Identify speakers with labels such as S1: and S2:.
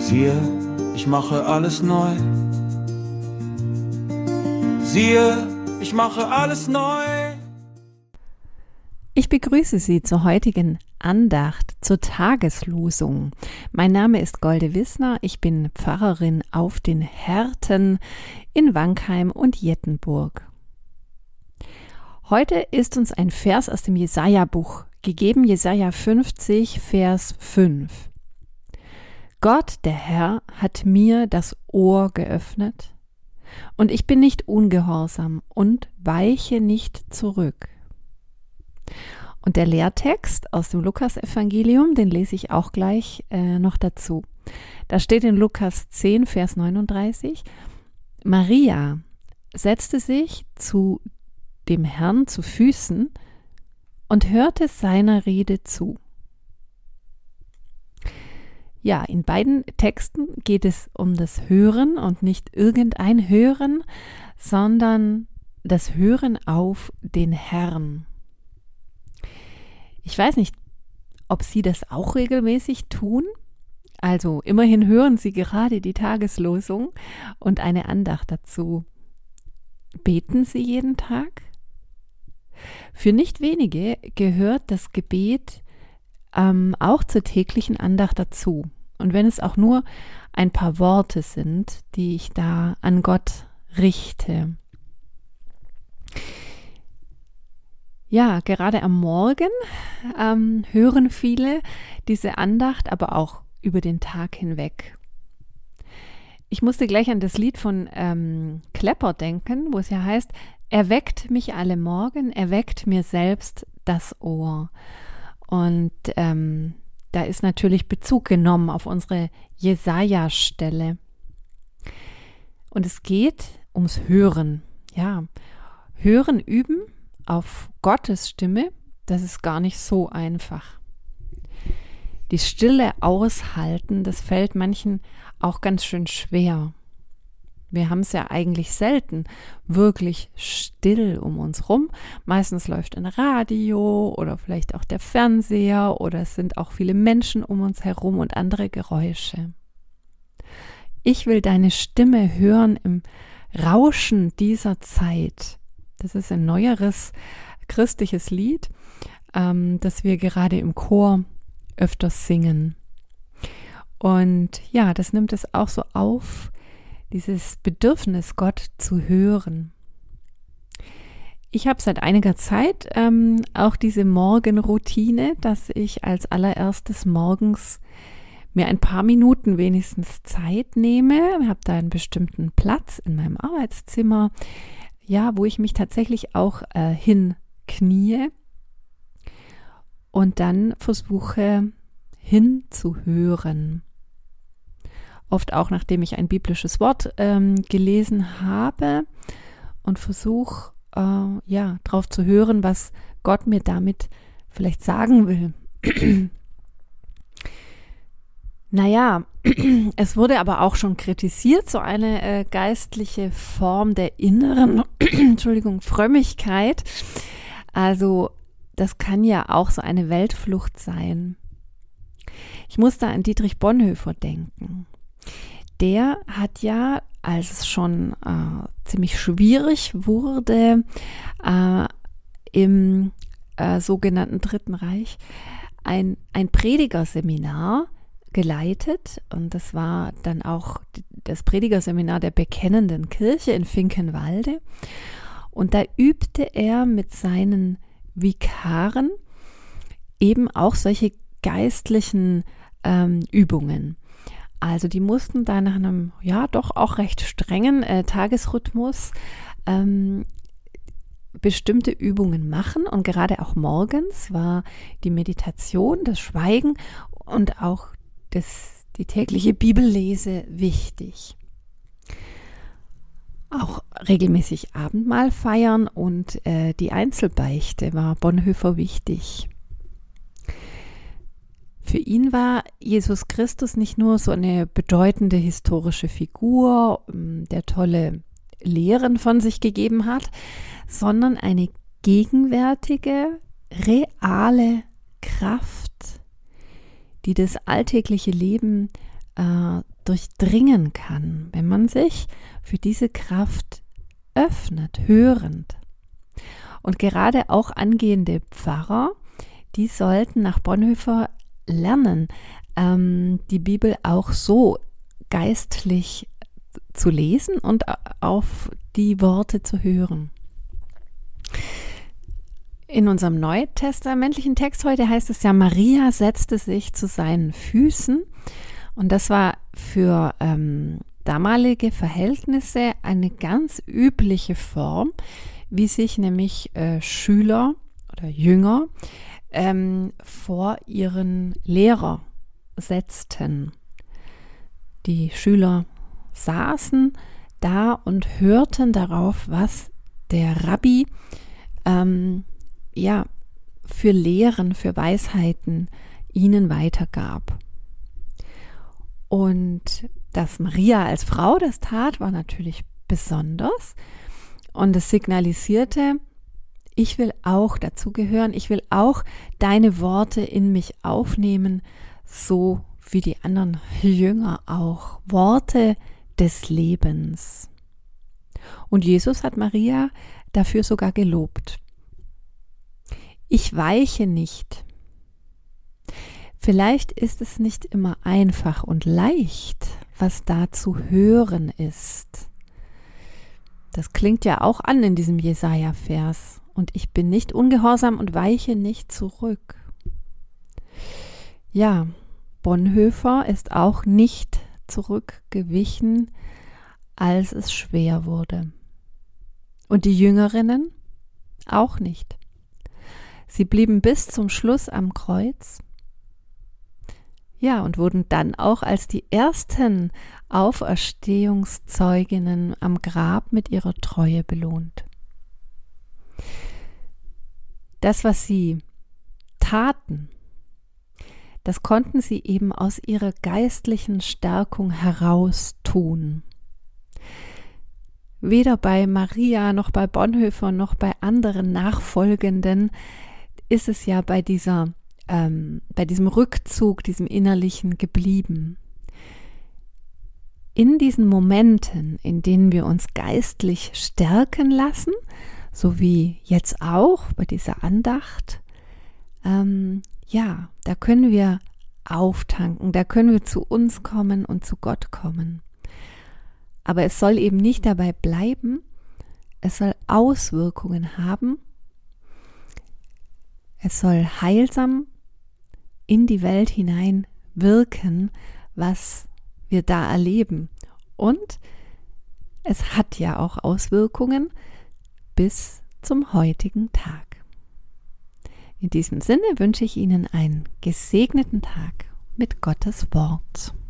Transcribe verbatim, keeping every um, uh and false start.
S1: Siehe, ich mache alles neu. Siehe, ich mache alles neu.
S2: Ich begrüße Sie zur heutigen Andacht, zur Tageslosung. Mein Name ist Golde Wissner, ich bin Pfarrerin auf den Härten in Wankheim und Jettenburg. Heute ist uns ein Vers aus dem Jesaja-Buch gegeben, Jesaja fünfzig, Vers fünf. Gott, der Herr, hat mir das Ohr geöffnet, und ich bin nicht ungehorsam und weiche nicht zurück. Und der Lehrtext aus dem Lukas-Evangelium, den lese ich auch gleich äh, noch dazu. Da steht in Lukas zehn, Vers neununddreißig, Maria setzte sich zu dem Herrn zu Füßen und hörte seiner Rede zu. Ja, in beiden Texten geht es um das Hören und nicht irgendein Hören, sondern das Hören auf den Herrn. Ich weiß nicht, ob Sie das auch regelmäßig tun. Also immerhin hören Sie gerade die Tageslosung und eine Andacht dazu. Beten Sie jeden Tag? Für nicht wenige gehört das Gebet ähm, auch zur täglichen Andacht dazu. Und wenn es auch nur ein paar Worte sind, die ich da an Gott richte. Ja, gerade am Morgen ähm, hören viele diese Andacht, aber auch über den Tag hinweg. Ich musste gleich an das Lied von ähm, Klepper denken, wo es ja heißt, er weckt mich alle Morgen, er weckt mir selbst das Ohr. Und ähm, da ist natürlich Bezug genommen auf unsere Jesaja-Stelle. Und es geht ums Hören. Ja, Hören üben auf Gottes Stimme, das ist gar nicht so einfach. Die Stille aushalten, das fällt manchen auch ganz schön schwer. Wir haben es ja eigentlich selten wirklich still um uns rum. Meistens läuft ein Radio oder vielleicht auch der Fernseher oder es sind auch viele Menschen um uns herum und andere Geräusche. Ich will deine Stimme hören im Rauschen dieser Zeit. Das ist ein neueres christliches Lied, ähm, das wir gerade im Chor öfters singen. Und ja, das nimmt es auch so auf, dieses Bedürfnis, Gott zu hören. Ich habe seit einiger Zeit ähm, auch diese Morgenroutine, dass ich als allererstes morgens mir ein paar Minuten wenigstens Zeit nehme. Ich habe da einen bestimmten Platz in meinem Arbeitszimmer, ja, wo ich mich tatsächlich auch äh, hinknie und dann versuche hinzuhören. Oft auch, nachdem ich ein biblisches Wort ähm, gelesen habe und versuche, äh, ja, drauf zu hören, was Gott mir damit vielleicht sagen will. Naja, es wurde aber auch schon kritisiert, so eine äh, geistliche Form der inneren, Entschuldigung, Frömmigkeit. Also das kann ja auch so eine Weltflucht sein. Ich muss da an Dietrich Bonhoeffer denken. Der hat ja, als es schon äh, ziemlich schwierig wurde, äh, im äh, sogenannten Dritten Reich, ein, ein Predigerseminar geleitet, und das war dann auch das Predigerseminar der Bekennenden Kirche in Finkenwalde, und da übte er mit seinen Vikaren eben auch solche geistlichen ähm, Übungen. Also die mussten da nach einem, ja doch auch recht strengen äh, Tagesrhythmus ähm, bestimmte Übungen machen, und gerade auch morgens war die Meditation, das Schweigen und auch das, die tägliche Bibellese wichtig. Auch regelmäßig Abendmahl feiern und äh, die Einzelbeichte war Bonhoeffer wichtig. Für ihn war Jesus Christus nicht nur so eine bedeutende historische Figur, der tolle Lehren von sich gegeben hat, sondern eine gegenwärtige, reale Kraft, die das alltägliche Leben äh, durchdringen kann, wenn man sich für diese Kraft öffnet, hörend. Und gerade auch angehende Pfarrer, die sollten nach Bonhoeffer lernen, ähm, die Bibel auch so geistlich zu lesen und auf die Worte zu hören. In unserem neutestamentlichen Text heute heißt es ja, Maria setzte sich zu seinen Füßen, und das war für ähm, damalige Verhältnisse eine ganz übliche Form, wie sich nämlich äh, Schüler oder Jünger ähm, vor ihren Lehrer setzten. Die Schüler saßen da und hörten darauf, was der Rabbi ähm, ja, für Lehren, für Weisheiten ihnen weitergab. Und dass Maria als Frau das tat, war natürlich besonders. Und es signalisierte, ich will auch dazugehören, ich will auch deine Worte in mich aufnehmen, so wie die anderen Jünger auch. Worte des Lebens. Und Jesus hat Maria dafür sogar gelobt. Ich weiche nicht. Vielleicht ist es nicht immer einfach und leicht, was da zu hören ist. Das klingt ja auch an in diesem Jesaja-Vers. Und ich bin nicht ungehorsam und weiche nicht zurück. Ja, Bonhoeffer ist auch nicht zurückgewichen, als es schwer wurde. Und die Jüngerinnen auch nicht. Sie blieben bis zum Schluss am Kreuz. Ja, und wurden dann auch als die ersten Auferstehungszeuginnen am Grab mit ihrer Treue belohnt. Das, was sie taten, das konnten sie eben aus ihrer geistlichen Stärkung heraus tun. Weder bei Maria noch bei Bonhoeffer noch bei anderen Nachfolgenden ist es ja bei dieser, ähm, bei diesem Rückzug, diesem Innerlichen geblieben. In diesen Momenten, in denen wir uns geistlich stärken lassen, so wie jetzt auch bei dieser Andacht, ähm, ja, da können wir auftanken, da können wir zu uns kommen und zu Gott kommen. Aber es soll eben nicht dabei bleiben, es soll Auswirkungen haben, es soll heilsam in die Welt hinein wirken, was wir da erleben. Und es hat ja auch Auswirkungen bis zum heutigen Tag. In diesem Sinne wünsche ich Ihnen einen gesegneten Tag mit Gottes Wort.